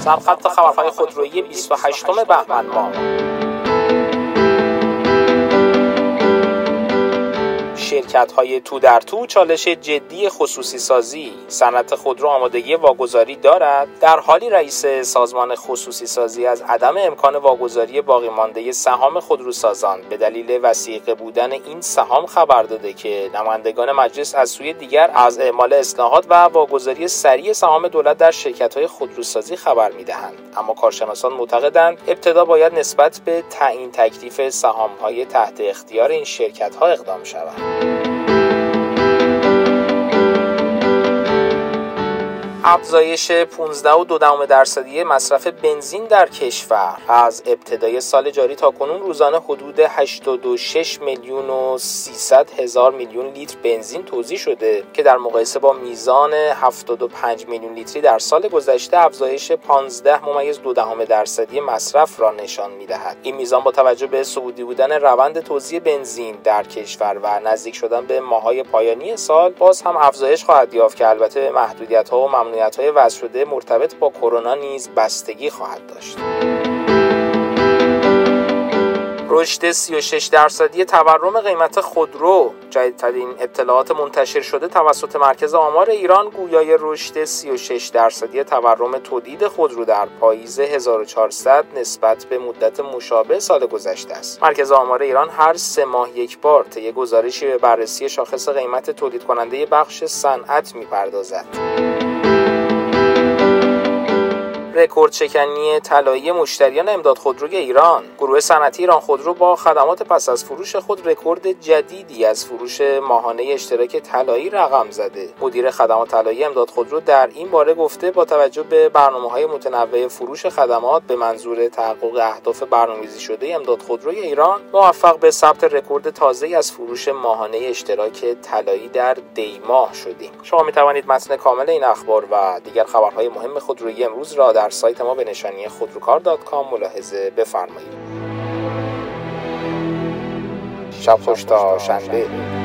سرخط خبرهای خودرویی 28 بهمن ماه. شرکت‌های تو در تو چالش جدی خصوصی سازی. صنعت خودرو آمادگی واگذاری دارد. در حالی رئیس سازمان خصوصی سازی از عدم امکان واگذاری باقی مانده سهام خودروسازان به دلیل وثیقه بودن این سهام خبر داده که نمایندگان مجلس از سوی دیگر از اعمال اصلاحات و واگذاری سریع سهام دولت در شرکت‌های خودروسازی خبر می‌دهند. اما کارشناسان معتقدند ابتدا باید نسبت به تعیین تکلیف سهام‌های تحت اختیار این شرکت‌ها اقدام شود. افزایش 15.2% مصرف بنزین در کشور. از ابتدای سال جاری تا کنون روزانه حدود 86 میلیون و 300 هزار میلیون لیتر بنزین توزیع شده که در مقایسه با میزان 75 میلیون لیتری در سال گذشته افزایش 15.2% مصرف را نشان می‌دهد. این میزان با توجه به صعودی بودن روند توزیع بنزین در کشور و نزدیک شدن به ماه‌های پایانی سال باز هم افزایش خواهد یافت که البته محدودیت‌ها و ممنوعیت‌های وضع شده مرتبط با کرونا نیز بستگی خواهد داشت. رشد 36% تورم قیمت خودرو. جدیدترین اطلاعات منتشر شده توسط مرکز آمار ایران گویای رشد 36% تورم تولید خودرو در پاییز 1400 نسبت به مدت مشابه سال گذشته است. مرکز آمار ایران هر 3 ماه یک بار طی گزارشی به بررسی شاخص قیمت تولید کننده بخش صنعت می‌پردازد. رکورد شکنی طلایی مشتریان امداد خودروی ایران. گروه صنعتی ایران خودرو با خدمات پس از فروش خود رکورد جدیدی از فروش ماهانه اشتراک طلایی رقم زده. مدیر خدمات طلایی امداد خودرو در این باره گفته با توجه به برنامه‌های متنوع فروش خدمات به منظور تحقق اهداف برنامه‌ریزی شده امداد خودروی ایران موفق به ثبت رکورد تازه‌ای از فروش ماهانه اشتراک طلایی در دی‌ماه شدیم. شما می‌توانید متن کامل این اخبار و دیگر خبرهای مهم خودرویی امروز را در سایت ما به نشانی خودروکار.com ملاحظه بفرمایید. شب خوش تا شنبه.